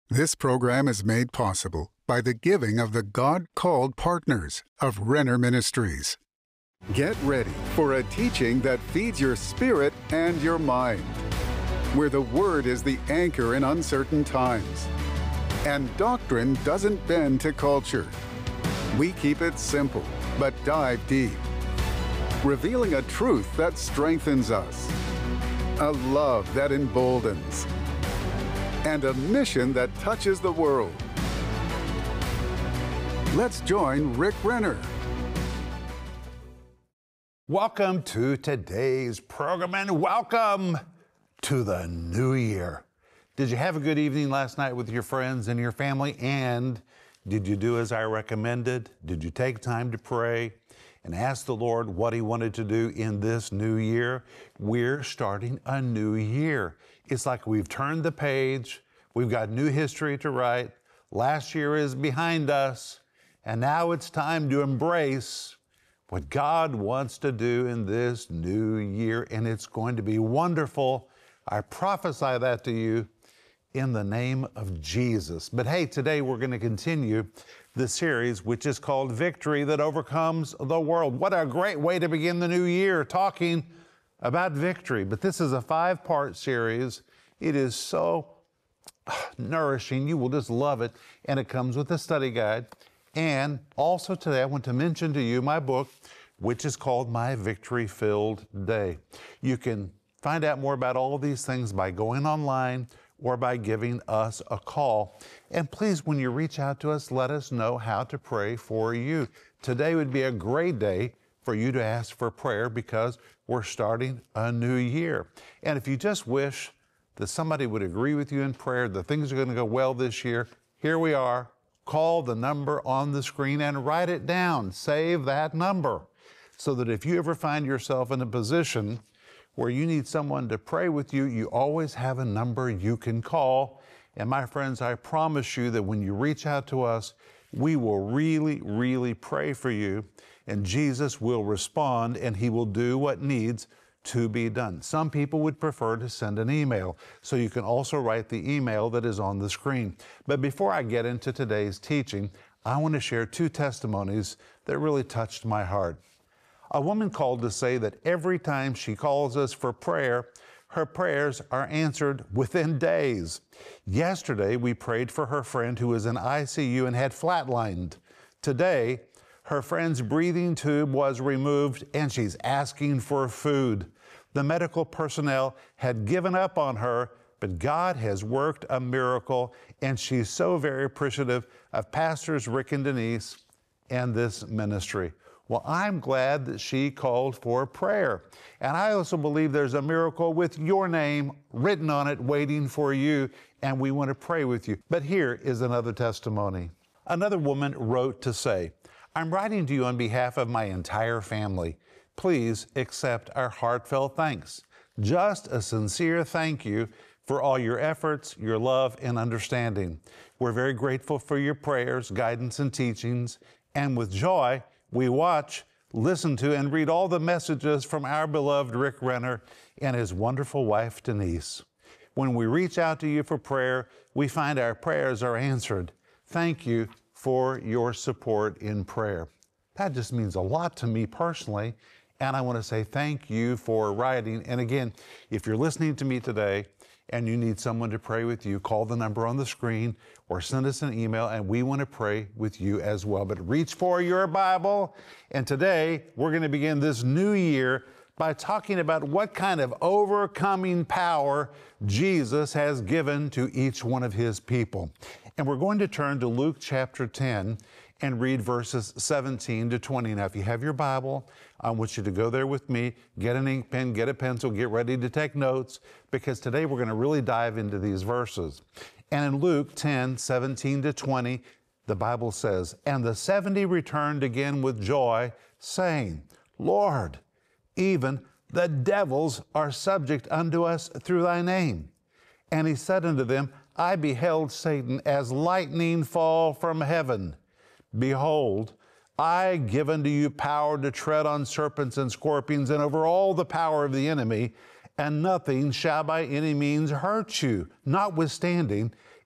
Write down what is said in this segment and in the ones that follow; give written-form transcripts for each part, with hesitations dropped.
This program is made possible by the giving of the God-called partners of Renner Ministries. Get ready for a teaching that feeds your spirit and your mind, where the Word is the anchor in uncertain times, and doctrine doesn't bend to culture. We keep it simple, but dive deep, revealing a truth that strengthens us, a love that emboldens, and a mission that touches the world. Let's join Rick Renner. Welcome to today's program and welcome to the new year. Did you have a good evening last night with your friends and your family? And did you do as I recommended? Did you take time to pray and ask the Lord what He wanted to do in this new year? We're starting a new year. It's like we've turned the page. We've got new history to write. Last year is behind us. And now it's time to embrace what God wants to do in this new year. And it's going to be wonderful. I prophesy that to you in the name of Jesus. But hey, today we're going to continue the series, which is called Victory That Overcomes the World. What a great way to begin the new year, talking about victory. But this is a 5-part series. It is so nourishing. You will just love it. And it comes with a study guide. And also today I want to mention to you my book, which is called My Victory-Filled Day. You can find out more about all of these things by going online or by giving us a call. And please, when you reach out to us, let us know how to pray for you. Today would be a great day for you to ask for prayer because we're starting a new year. And if you just wish that somebody would agree with you in prayer, that things are going to go well this year, here we are. Call the number on the screen and write it down. Save that number so that if you ever find yourself in a position where you need someone to pray with you, you always have a number you can call. And my friends, I promise you that when you reach out to us, we will really, really pray for you, and Jesus will respond and He will do what needs to be done. Some people would prefer to send an email, so you can also write the email that is on the screen. But before I get into today's teaching, I want to share 2 testimonies that really touched my heart. A woman called to say that every time she calls us for prayer, her prayers are answered within days. Yesterday, we prayed for her friend who was in ICU and had flatlined. Today, her friend's breathing tube was removed and she's asking for food. The medical personnel had given up on her, but God has worked a miracle, and she's so very appreciative of Pastors Rick and Denise and this ministry. Well, I'm glad that she called for prayer. And I also believe there's a miracle with your name written on it waiting for you, and we want to pray with you. But here is another testimony. Another woman wrote to say, I'm writing to you on behalf of my entire family. Please accept our heartfelt thanks. Just a sincere thank you for all your efforts, your love, and understanding. We're very grateful for your prayers, guidance, and teachings. And with joy, we watch, listen to, and read all the messages from our beloved Rick Renner and his wonderful wife, Denise. When we reach out to you for prayer, we find our prayers are answered. Thank you for your support in prayer. That just means a lot to me personally, and I want to say thank you for writing. And again, if you're listening to me today and you need someone to pray with you, call the number on the screen or send us an email, and we want to pray with you as well. But reach for your Bible, and today we're going to begin this new year by talking about what kind of overcoming power Jesus has given to each one of His people. And we're going to turn to Luke chapter 10 and read verses 17 to 20. Now, if you have your Bible, I want you to go there with me, get an ink pen, get a pencil, get ready to take notes, because today we're going to really dive into these verses. And in Luke 10, 17 to 20, the Bible says, And the 70 returned again with joy, saying, Lord, even the devils are subject unto us through thy name. And he said unto them, I beheld Satan as lightning fall from heaven. Behold, I give unto you power to tread on serpents and scorpions and over all the power of the enemy, and nothing shall by any means hurt you. Notwithstanding,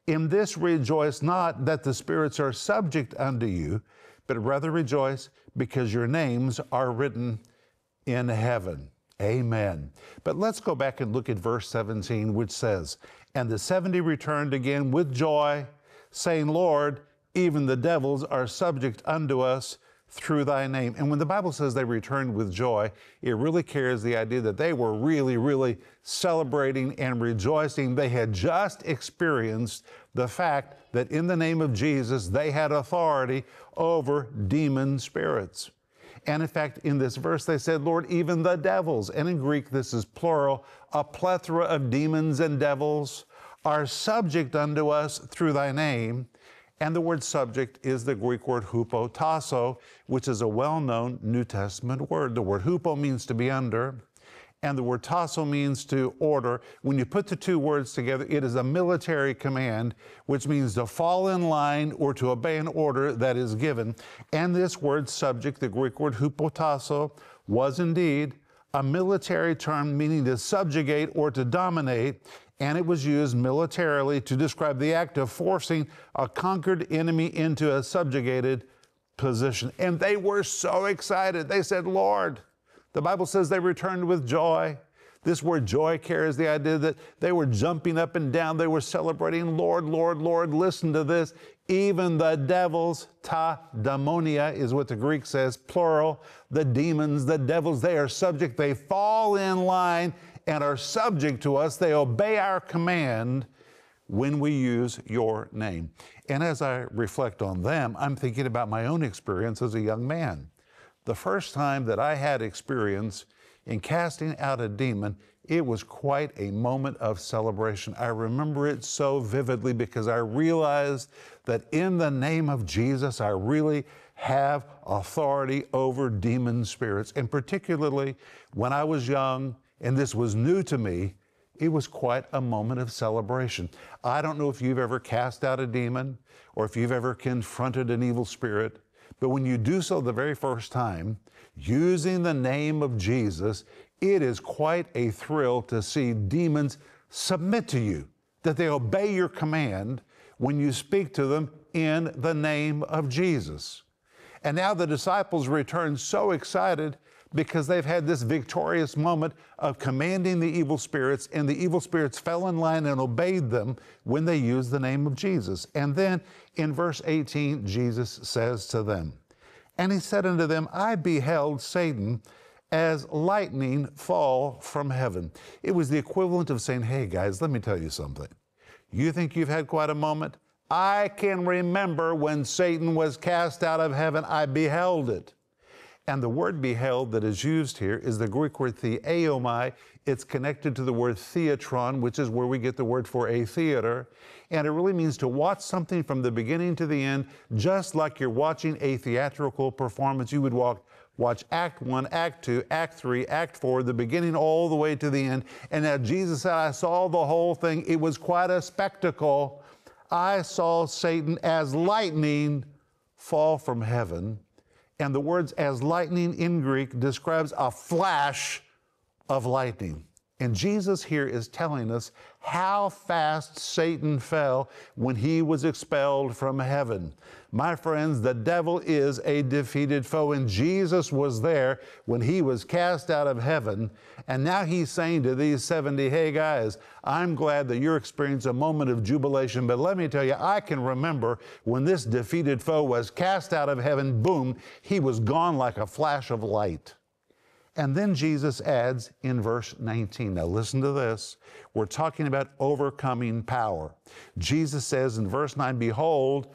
In this rejoice not that the spirits are subject unto you, but rather rejoice because your names are written in heaven. Amen. But let's go back and look at verse 17, which says, And the 70 returned again with joy, saying, Lord, even the devils are subject unto us through thy name. And when the Bible says they returned with joy, it really carries the idea that they were really celebrating and rejoicing. They had just experienced the fact that in the name of Jesus, they had authority over demon spirits. And in fact, in this verse, they said, Lord, even the devils, and in Greek, this is plural, a plethora of demons and devils are subject unto us through thy name. And the word subject is the Greek word hupotasso, which is a well-known New Testament word. The word hupo means to be under, and the word tasso means to order. When you put the two words together, it is a military command, which means to fall in line or to obey an order that is given. And this word subject, the Greek word hupotasso, was indeed a military term meaning to subjugate or to dominate, and it was used militarily to describe the act of forcing a conquered enemy into a subjugated position. And they were so excited. They said, Lord, the Bible says they returned with joy. This word joy carries the idea that they were jumping up and down. They were celebrating, Lord, Lord, Lord. Listen to this. Even the devils, ta daimonia is what the Greek says, plural. The demons, the devils, they are subject. They fall in line and are subject to us. They obey our command when we use your name. And as I reflect on them, I'm thinking about my own experience as a young man. The first time that I had experience in casting out a demon, it was quite a moment of celebration. I remember it so vividly because I realized that in the name of Jesus, I really have authority over demon spirits. And particularly when I was young, and this was new to me, it was quite a moment of celebration. I don't know if you've ever cast out a demon or if you've ever confronted an evil spirit, but when you do so the very first time, using the name of Jesus, it is quite a thrill to see demons submit to you, that they obey your command when you speak to them in the name of Jesus. And now the disciples return so excited because they've had this victorious moment of commanding the evil spirits, and the evil spirits fell in line and obeyed them when they used the name of Jesus. And then in verse 18, Jesus says to them, And he said unto them, I beheld Satan as lightning fall from heaven. It was the equivalent of saying, hey guys, let me tell you something. You think you've had quite a moment? I can remember when Satan was cast out of heaven. I beheld it. And the word beheld that is used here is the Greek word theaomai. It's connected to the word theatron, which is where we get the word for a theater. And it really means to watch something from the beginning to the end, just like you're watching a theatrical performance. You would watch Act 1, Act 2, Act 3, Act 4, the beginning all the way to the end. And now Jesus said, I saw the whole thing. It was quite a spectacle. I saw Satan as lightning fall from heaven. And the words as lightning in Greek describes a flash of lightning. And Jesus here is telling us how fast Satan fell when he was expelled from heaven. My friends, the devil is a defeated foe, and Jesus was there when he was cast out of heaven. And now he's saying to these 70, hey guys, I'm glad that you're experiencing a moment of jubilation, but let me tell you, I can remember when this defeated foe was cast out of heaven, boom, he was gone like a flash of light. And then Jesus adds in verse 19, now listen to this, we're talking about overcoming power. Jesus says in verse 9, behold,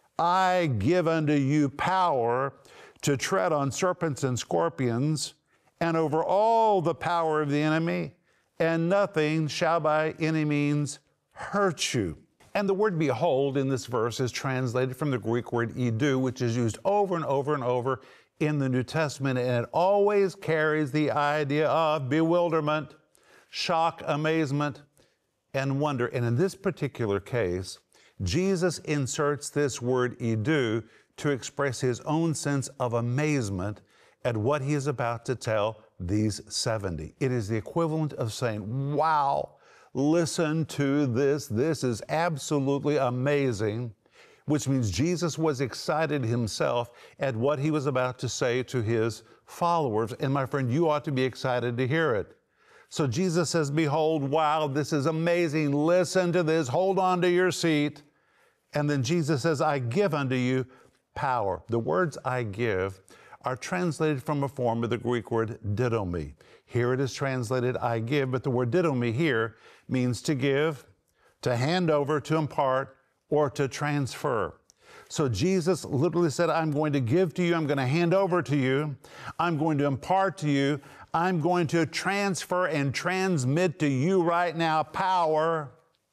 I give unto you power to tread on serpents and scorpions and over all the power of the enemy, and nothing shall by any means hurt you. And the word behold in this verse is translated from the Greek word idou, which is used over and over and over in the New Testament, and it always carries the idea of bewilderment, shock, amazement, and wonder. And in this particular case, Jesus inserts this word idou to express his own sense of amazement at what he is about to tell these 70. It is the equivalent of saying, wow, Listen to this. This is absolutely amazing, which means Jesus was excited himself at what he was about to say to his followers. And my friend, you ought to be excited to hear it. So Jesus says, behold, wow, this is amazing. Listen to this. Hold on to your seat. And then Jesus says, I give unto you power. The words I give are translated from a form of the Greek word didomi. Here it is translated I give, but the word didomi here means to give, to hand over, to impart, or to transfer. So Jesus literally said, I'm going to give to you, I'm going to hand over to you, I'm going to impart to you, I'm going to transfer and transmit to you right now power.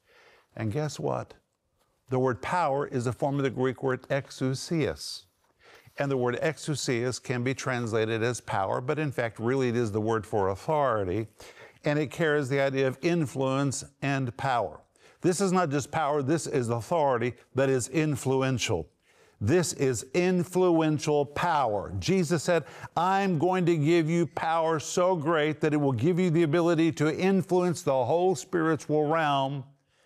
And guess what? The word power is a form of the Greek word exousias. And the word exousias can be translated as power, but in fact, really it is the word for authority, and it carries the idea of influence and power. This is not just power, this is authority that is influential. This is influential power. Jesus said, I'm going to give you power so great that it will give you the ability to influence the whole spiritual realm.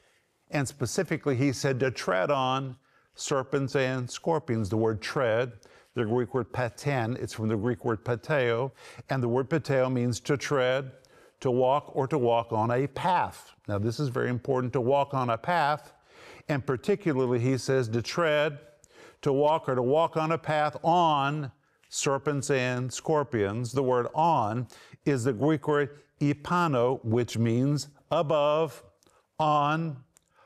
And specifically, he said to tread on serpents and scorpions. The word tread, the Greek word paten, it's from the Greek word pateo, and the word pateo means to tread, to walk, or to walk on a path. Now, this is very important, to walk on a path, and particularly, he says, to tread, to walk, or to walk on a path on serpents and scorpions. The word on is the Greek word ipano, which means above, on,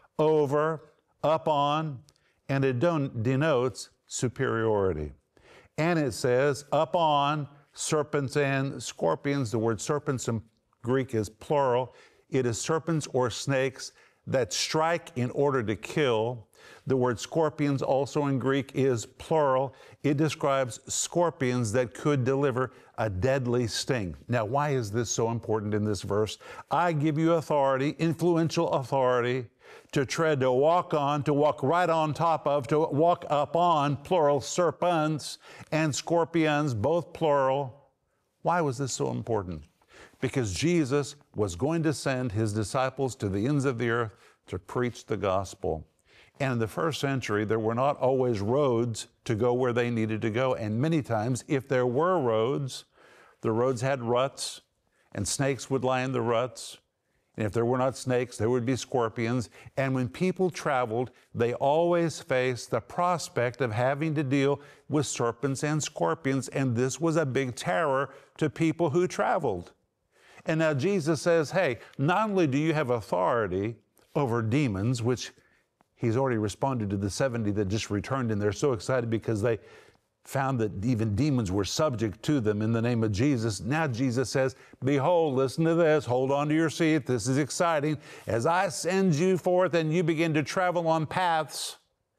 over, up on, and it denotes superiority. And it says, up on serpents and scorpions. The word serpents in Greek is plural. It is serpents or snakes that strike in order to kill. The word scorpions also in Greek is plural. It describes scorpions that could deliver a deadly sting. Now, why is this so important in this verse? I give you authority, influential authority, to tread, to walk on, to walk right on top of, to walk up on, plural, serpents and scorpions, both plural. Why was this so important? Because Jesus was going to send his disciples to the ends of the earth to preach the gospel. And in the first century, there were not always roads to go where they needed to go. And many times, if there were roads, the roads had ruts, and snakes would lie in the ruts. And if there were not snakes, there would be scorpions. And when people traveled, they always faced the prospect of having to deal with serpents and scorpions. And this was a big terror to people who traveled. And now Jesus says, hey, not only do you have authority over demons, which he's already responded to the 70 that just returned, and they're so excited because they found that even demons were subject to them in the name of Jesus. Now Jesus says, behold, listen to this, hold on to your seat, this is exciting. As I send you forth and you begin to travel on paths,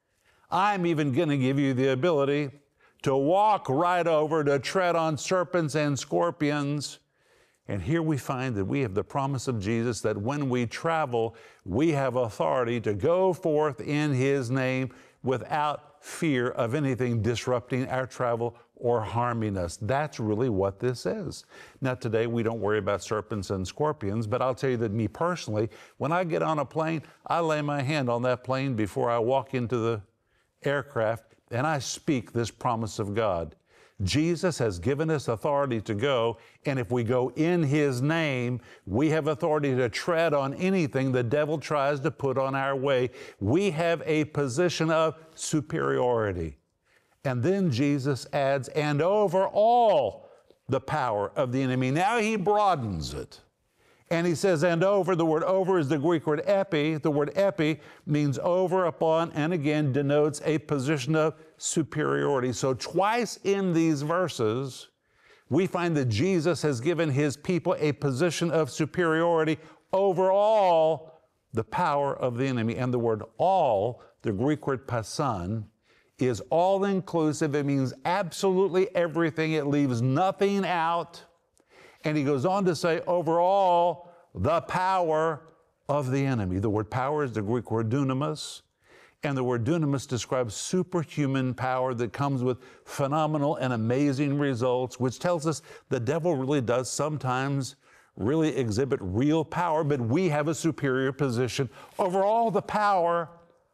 I'm even going to give you the ability to walk right over, to tread on serpents and scorpions. And here we find that we have the promise of Jesus that when we travel, we have authority to go forth in his name without fear of anything disrupting our travel or harming us. That's really what this is. Now, today we don't worry about serpents and scorpions, but I'll tell you that me personally, when I get on a plane, I lay my hand on that plane before I walk into the aircraft, and I speak this promise of God. Jesus has given us authority to go, and if we go in his name, we have authority to tread on anything the devil tries to put on our way. We have a position of superiority. And then Jesus adds, and over all the power of the enemy. Now he broadens it. And he says, and over, the word over is the Greek word epi. The word epi means over, upon, and again denotes a position of superiority. So twice in these verses, we find that Jesus has given his people a position of superiority over all the power of the enemy. And the word all, the Greek word pasan, is all-inclusive. It means absolutely everything. It leaves nothing out. And he goes on to say, overall, the power of the enemy. The word power is the Greek word dunamis, and the word dunamis describes superhuman power that comes with phenomenal and amazing results, which tells us the devil really does sometimes really exhibit real power, but we have a superior position over all the power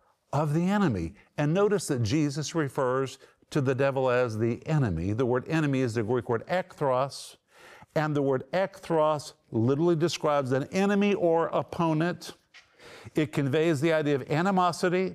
of the enemy. And notice that Jesus refers to the devil as the enemy. The word enemy is the Greek word ekthros, and the word ekthros literally describes an enemy or opponent. It conveys the idea of animosity,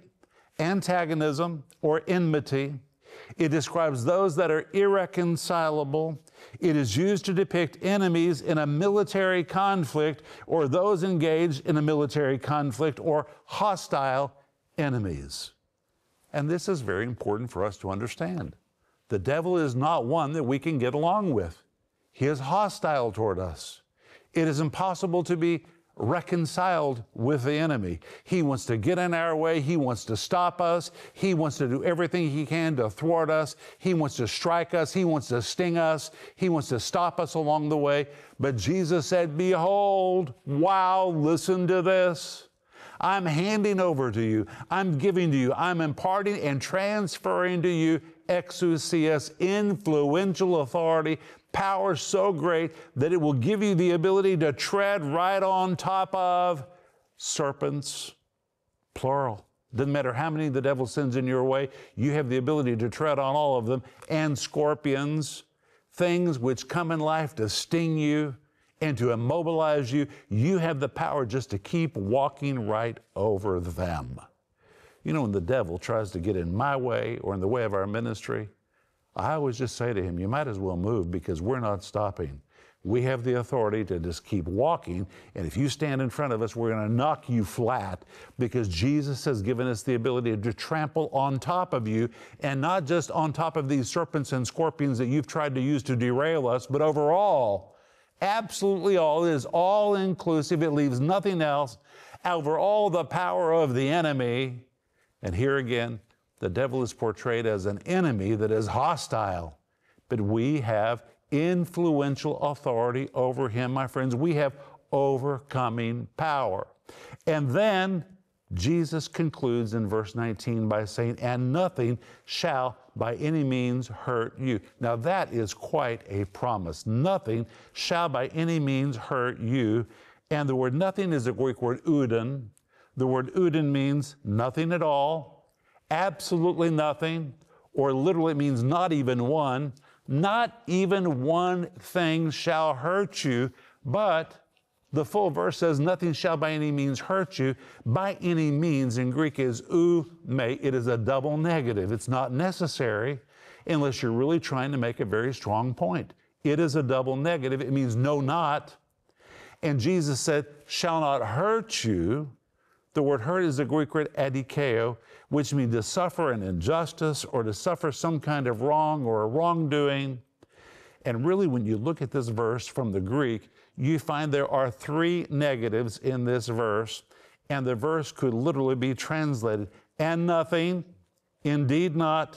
antagonism, or enmity. It describes those that are irreconcilable. It is used to depict enemies in a military conflict or those engaged in a military conflict or hostile enemies. And this is very important for us to understand. The devil is not one that we can get along with. He is hostile toward us. It is impossible to be reconciled with the enemy. He wants to get in our way. He wants to stop us. He wants to do everything he can to thwart us. He wants to strike us. He wants to sting us. He wants to stop us along the way. But Jesus said, behold, wow, listen to this. I'm handing over to you. I'm giving to you. I'm imparting and transferring to you exousias, influential authority, power so great that it will give you the ability to tread right on top of serpents, plural. Doesn't matter how many the devil sends in your way, you have the ability to tread on all of them, and scorpions, things which come in life to sting you and to immobilize you. You have the power just to keep walking right over them. You know, when the devil tries to get in my way or in the way of our ministry, I always just say to him, you might as well move, because we're not stopping. We have the authority to just keep walking, and if you stand in front of us, we're going to knock you flat, because Jesus has given us the ability to trample on top of you, and not just on top of these serpents and scorpions that you've tried to use to derail us, but overall, absolutely all. It is all inclusive. It leaves nothing else. Over all the power of the enemy. And here again, the devil is portrayed as an enemy that is hostile, but we have influential authority over him, my friends. We have overcoming power. And then Jesus concludes in verse 19 by saying, and nothing shall by any means hurt you. Now that is quite a promise. Nothing shall by any means hurt you. And the word nothing is the Greek word uden. The word uden means nothing at all, absolutely nothing, or literally it means not even one. Not even one thing shall hurt you, but the full verse says, nothing shall by any means hurt you. By any means in Greek is me. It is a double negative. It's not necessary unless you're really trying to make a very strong point. It is a double negative. It means no, not. And Jesus said, shall not hurt you. The word hurt is the Greek word adikeo, which means to suffer an injustice or to suffer some kind of wrong or a wrongdoing. And really, when you look at this verse from the Greek, you find there are three negatives in this verse, and the verse could literally be translated, and nothing, indeed not,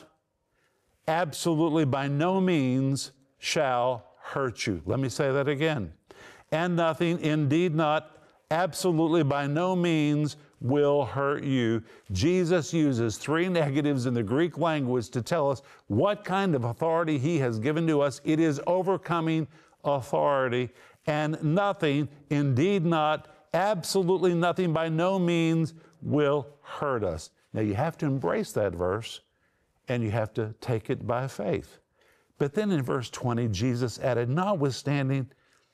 absolutely by no means shall hurt you. Let me say that again. And nothing, indeed not, absolutely by no means will hurt you. Jesus uses three negatives in the Greek language to tell us what kind of authority he has given to us. It is overcoming authority. And nothing, indeed not, absolutely nothing, by no means will hurt us. Now you have to embrace that verse, and you have to take it by faith. But then in verse 20, Jesus added, notwithstanding,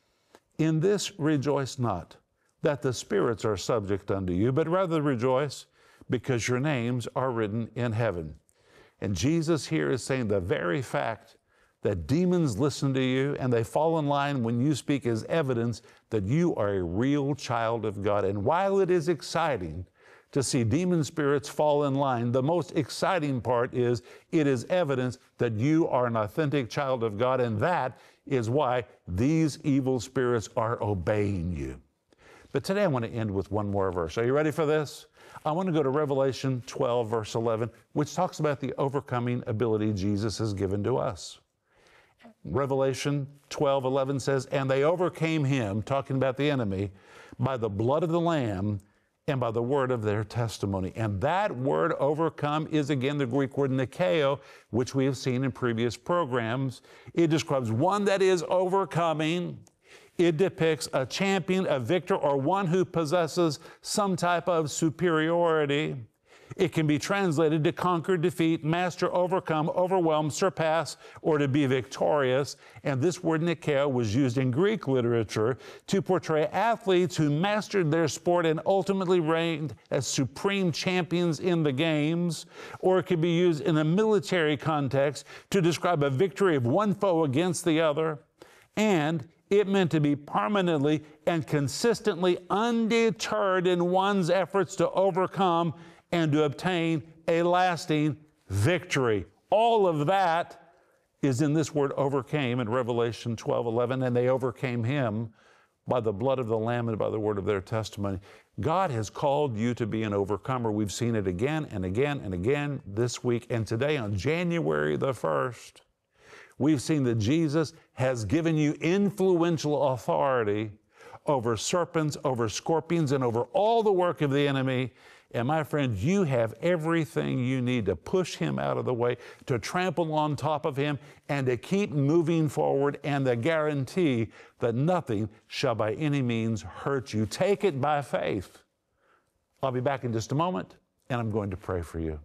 in this rejoice not, that the spirits are subject unto you, but rather rejoice because your names are written in heaven. And Jesus here is saying the very fact that demons listen to you and they fall in line when you speak is evidence that you are a real child of God. And while it is exciting to see demon spirits fall in line, the most exciting part is it is evidence that you are an authentic child of God, and that is why these evil spirits are obeying you. But today I want to end with one more verse. Are you ready for this? I want to go to Revelation 12, verse 11, which talks about the overcoming ability Jesus has given to us. Revelation 12:11 says, and they overcame him, talking about the enemy, by the blood of the Lamb and by the word of their testimony. And that word overcome is again the Greek word nikeo, which we have seen in previous programs. It describes one that is overcoming. It depicts a champion, a victor, or one who possesses some type of superiority. It can be translated to conquer, defeat, master, overcome, overwhelm, surpass, or to be victorious. And this word Nikeo was used in Greek literature to portray athletes who mastered their sport and ultimately reigned as supreme champions in the games. Or it could be used in a military context to describe a victory of one foe against the other. And it meant to be permanently and consistently undeterred in one's efforts to overcome and to obtain a lasting victory. All of that is in this word overcame in Revelation 12:11, and they overcame him by the blood of the Lamb and by the word of their testimony. God has called you to be an overcomer. We've seen it again and again and again this week. And today on January the 1st, we've seen that Jesus has given you influential authority over serpents, over scorpions, and over all the work of the enemy. And my friend, you have everything you need to push him out of the way, to trample on top of him, and to keep moving forward, and the guarantee that nothing shall by any means hurt you. Take it by faith. I'll be back in just a moment, and I'm going to pray for you.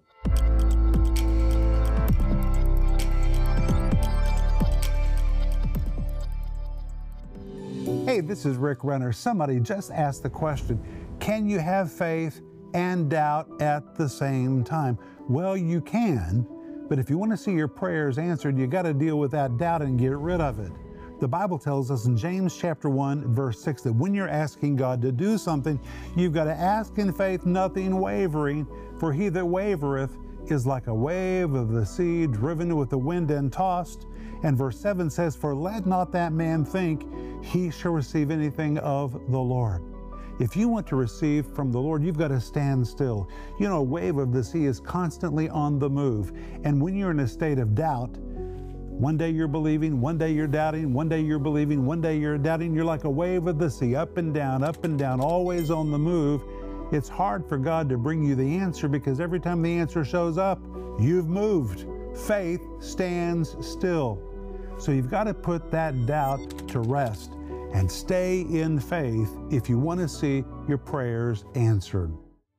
Hey, this is Rick Renner. Somebody just asked the question, can you have faith and doubt at the same time? Well, you can, but if you want to see your prayers answered, you got to deal with that doubt and get rid of it. The Bible tells us in James chapter 1, verse 6, that when you're asking God to do something, you've got to ask in faith, nothing wavering, for he that wavereth is like a wave of the sea driven with the wind and tossed. And verse 7 says, for let not that man think he shall receive anything of the Lord. If you want to receive from the Lord, you've got to stand still. You know, a wave of the sea is constantly on the move. And when you're in a state of doubt, one day you're believing, one day you're doubting, one day you're believing, one day you're doubting. You're like a wave of the sea, up and down, always on the move. It's hard for God to bring you the answer because every time the answer shows up, you've moved. Faith stands still. So you've got to put that doubt to rest and stay in faith if you want to see your prayers answered.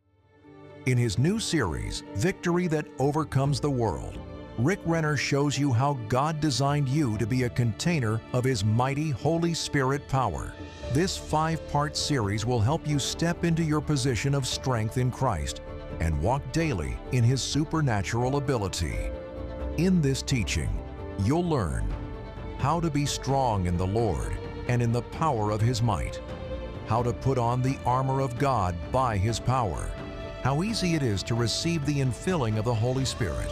In his new series, Victory That Overcomes the World, Rick Renner shows you how God designed you to be a container of His mighty Holy Spirit power. This 5-part series will help you step into your position of strength in Christ and walk daily in His supernatural ability. In this teaching, you'll learn how to be strong in the Lord and in the power of His might, how to put on the armor of God by His power, how easy it is to receive the infilling of the Holy Spirit.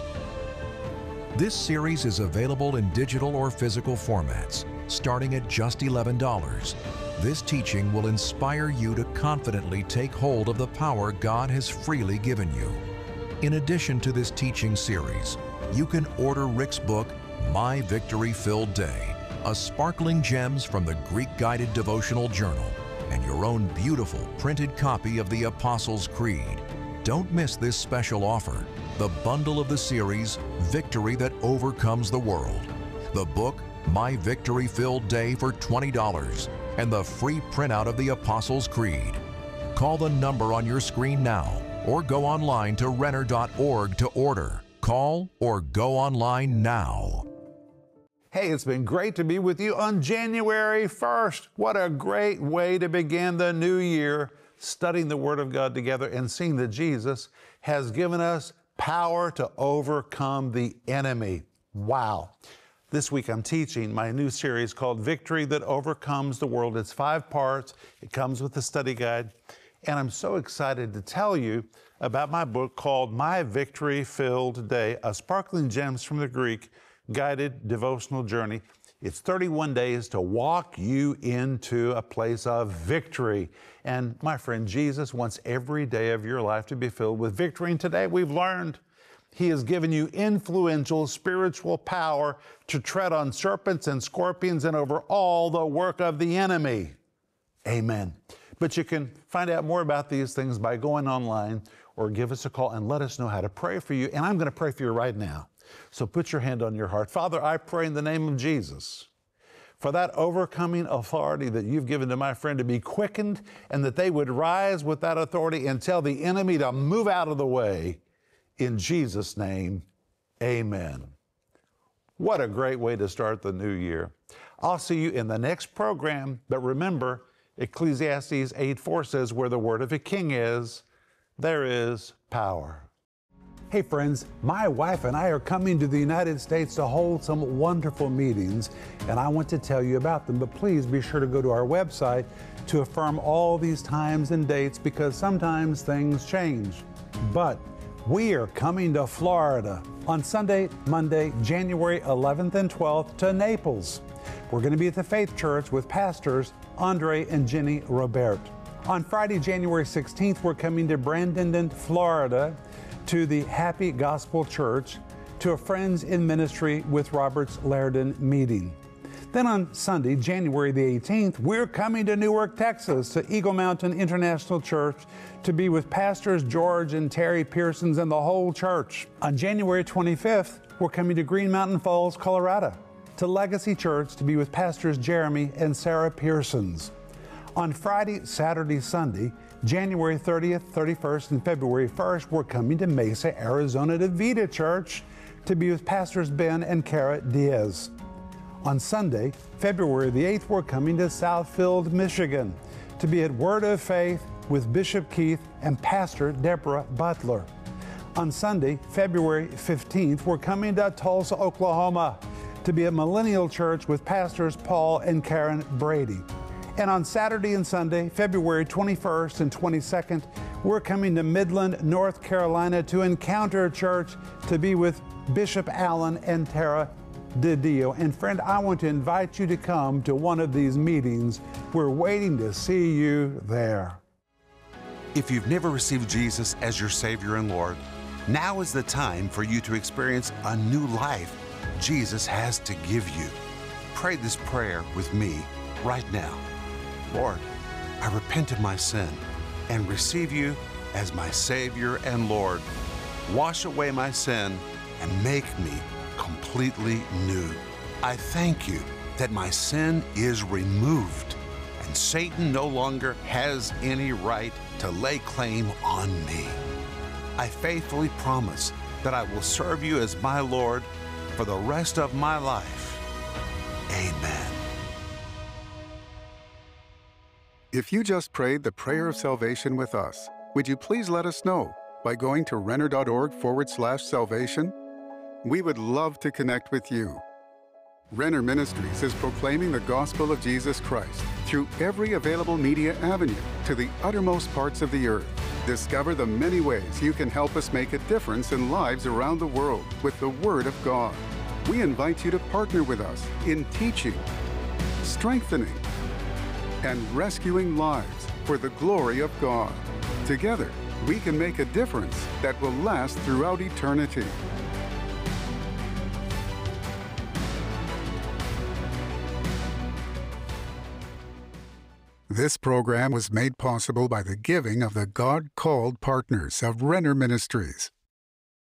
This series is available in digital or physical formats, starting at just $11. This teaching will inspire you to confidently take hold of the power God has freely given you. In addition to this teaching series, you can order Rick's book, My Victory-Filled Day, a sparkling gems from the Greek Guided Devotional Journal, and your own beautiful printed copy of the Apostles' Creed. Don't miss this special offer, the bundle of the series, Victory That Overcomes the World, the book, My Victory-Filled Day for $20, and the free printout of the Apostles' Creed. Call the number on your screen now, or go online to renner.org to order. Call or go online now. Hey, it's been great to be with you on January 1st. What a great way to begin the new year, studying the Word of God together and seeing that Jesus has given us power to overcome the enemy. Wow. This week I'm teaching my new series called Victory That Overcomes the World. It's 5 parts. It comes with a study guide. And I'm so excited to tell you about my book called My Victory-Filled Day, a sparkling gems from the Greek guided devotional journey. It's 31 days to walk you into a place of victory. And my friend, Jesus wants every day of your life to be filled with victory. And today we've learned He has given you influential spiritual power to tread on serpents and scorpions and over all the work of the enemy. Amen. But you can find out more about these things by going online or give us a call and let us know how to pray for you. And I'm going to pray for you right now. So put your hand on your heart. Father, I pray in the name of Jesus for that overcoming authority that you've given to my friend to be quickened, and that they would rise with that authority and tell the enemy to move out of the way. In Jesus' name, amen. What a great way to start the new year. I'll see you in the next program, but remember, Ecclesiastes 8:4 says, where the word of a king is, there is power. Hey friends, my wife and I are coming to the United States to hold some wonderful meetings, and I want to tell you about them, but please be sure to go to our website to affirm all these times and dates, because sometimes things change. But we are coming to Florida on Sunday, Monday, January 11th and 12th to Naples. We're going to be at the Faith Church with pastors Andre and Jenny Robert. On Friday, January 16th, we're coming to Bradenton, Florida, to the Happy Gospel Church, to a Friends in Ministry with Roberts Lairdon meeting. Then on Sunday, January the 18th, we're coming to Newark, Texas, to Eagle Mountain International Church to be with pastors George and Terry Pearsons and the whole church. On January 25th, we're coming to Green Mountain Falls, Colorado, to Legacy Church to be with pastors Jeremy and Sarah Pearsons. On Friday, Saturday, Sunday, January 30th, 31st, and February 1st, we're coming to Mesa, Arizona to Vita Church to be with pastors Ben and Kara Diaz. On Sunday, February the 8th, we're coming to Southfield, Michigan to be at Word of Faith with Bishop Keith and Pastor Deborah Butler. On Sunday, February 15th, we're coming to Tulsa, Oklahoma to be at Millennial Church with pastors Paul and Karen Brady. And on Saturday and Sunday, February 21st and 22nd, we're coming to Midland, North Carolina to Encounter Church to be with Bishop Allen and Tara DiDio. And friend, I want to invite you to come to one of these meetings. We're waiting to see you there. If you've never received Jesus as your Savior and Lord, now is the time for you to experience a new life Jesus has to give you. Pray this prayer with me right now. Lord, I repent of my sin and receive you as my Savior and Lord. Wash away my sin and make me completely new. I thank you that my sin is removed and Satan no longer has any right to lay claim on me. I faithfully promise that I will serve you as my Lord for the rest of my life. Amen. If you just prayed the prayer of salvation with us, would you please let us know by going to renner.org/salvation? We would love to connect with you. Renner Ministries is proclaiming the gospel of Jesus Christ through every available media avenue to the uttermost parts of the earth. Discover the many ways you can help us make a difference in lives around the world with the Word of God. We invite you to partner with us in teaching, strengthening, and rescuing lives for the glory of God. Together, we can make a difference that will last throughout eternity. This program was made possible by the giving of the God-called partners of Renner Ministries.